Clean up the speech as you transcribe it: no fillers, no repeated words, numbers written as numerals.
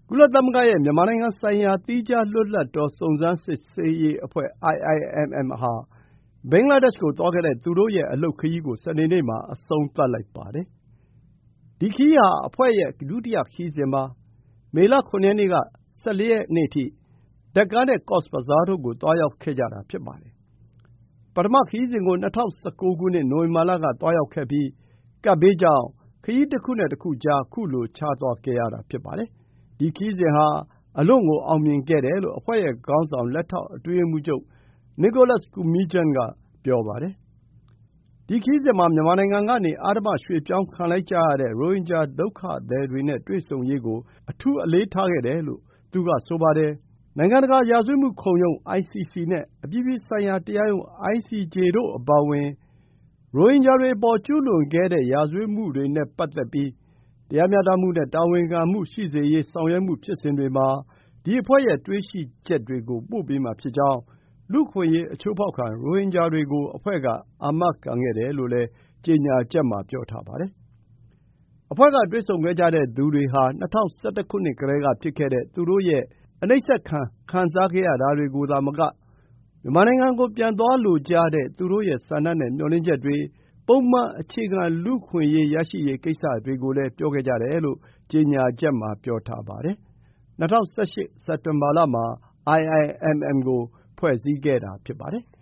ကုလသမဂ္ဂရဲ့မြန်မာနိုင်ငံဆိုင်ရာသီးခြားလွတ်လပ်သောစုံစမ်းစစ်ဆေးရေးအဖွဲ့ IIMM ဟာဘင်္ဂလားဒေ့ရှ်ကိုသွားခဲ့တဲ့သူတို့ရဲ့အလုပ်ခရီးကိုစနေနေ့မှာအဆုံးသတ်လိုက်ပါတယ်။ ဒီခရီးဟာအဖွဲ့ရဲ့ဒုတိယခရီးစဉ်ပါ။ မေလ ၇ ရက်နေ့က ၁၄ ရက်နေ့အထိ ဒက္ကားနဲ့ကော့စ်ဘဇားတို့ကိုသွားရောက်ခဲ့ကြတာဖြစ်ပါတယ်။ ပထမခရီးစဉ်ကို ၂၀၁၉ ခုနှစ် နိုဝင်ဘာလကသွားရောက်ခဲ့ပြီး ကပ်ဘေးကြောင့်ခရီးတခုနဲ့တခုကြား ခုလိုခြားသွားခဲ့ရတာဖြစ်ပါတယ်။ ဒီခရီးစဉ်ဟာအလွန့်ကိုအောင်မြင်ခဲ့တယ်လို့အဖွဲ့ရဲ့ခေါင်းဆောင် လက်ထောက်အတွင်းရေးမှူးချုပ် Nicholas Koumjian က ပြောပါတယ်။ ဒီခရီးစဉ်မှာ မြန်မာနိုင်ငံကနေ အဓမ္မရွှေ့ပြောင်းခံလိုက်ကြရတဲ့ ရိုဟင်ဂျာဒုက္ခသည်တွေနဲ့တွေ့ဆုံရေးကို အထူးအလေးထားခဲ့တယ်လို့ သူကဆိုပါတယ်။ နိုင်ငံတကာရာဇဝတ်မှုခုံရုံး ICC နဲ့ အပြည်ပြည်ဆိုင်ရာတရားရုံး ICJ တို့အပါအဝင် ရိုဟင်ဂျာတွေအပေါ်ကျူးလွန်ခဲ့တဲ့ရာဇဝတ်မှုတွေနဲ့ပတ်သက်ပြီး တရားမျှတမှုနဲ့တာဝန်ခံမှုရှိစေရေးဆောင်ရွက်မှုဖြစ်စဉ်တွေမှာ ဒီအဖွဲ့ရဲ့တွေ့ရှိချက်တွေကိုပို့ပေးမှာဖြစ်ကြောင်း လူ့အခွင့်အရေးအချိုးဖောက်ခံရိုဟင်ဂျာတွေကိုအဖွဲ့ကအာမခံခဲ့တယ်လို့လည်းကြေညာချက်မှာပြောထားပါတယ်။ အဖွဲ့ကတွေ့ဆုံခဲ့ကြတဲ့သူတွေဟာ ၂၀၁၁ ခုနှစ်ကတည်းကဖြစ်ခဲ့တဲ့သူတို့ရဲ့အနှိပ်စက်ခံစားခဲ့ရတာတွေကိုသာမက မြန်မာနိုင်ငံကိုပြန်သွားလိုကြတဲ့သူတို့ရဲ့ဆန္ဒနဲ့မျှော်လင့်ချက်တွေ၊ ပုံမှန်အခြေခံလူ့အခွင့်အရေးရရှိရေးကိစ္စတွေကိုလည်းပြောခဲ့ကြတယ်လို့ ကြေညာချက်မှာပြောထားပါတယ်။ ၂၀၁၈ စက်တင်ဘာလမှာ IIMM ကိုဖွဲ့စည်းခဲ့တာဖြစ်ပါတယ်။